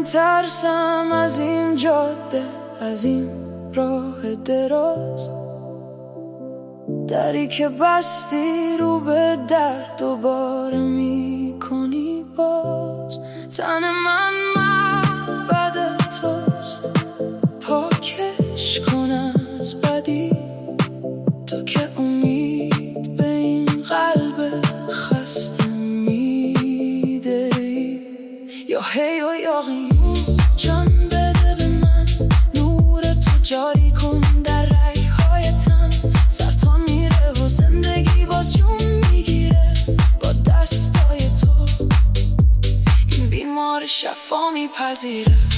میترسم از این جاده، از این راه دراز، دری که بستی رو به در دوباره میکنی باز. تن من معبد توست، پاکش کن از بدی، تو که امید به این قلب خسته میدهی. یا هی و یا قیوم، جان بده به من، نور تو جاری کن در رگ‌های تن. سر تا میره و زندگی باز جون میگیره با دستای تو، این بیمار شفا میپذیره.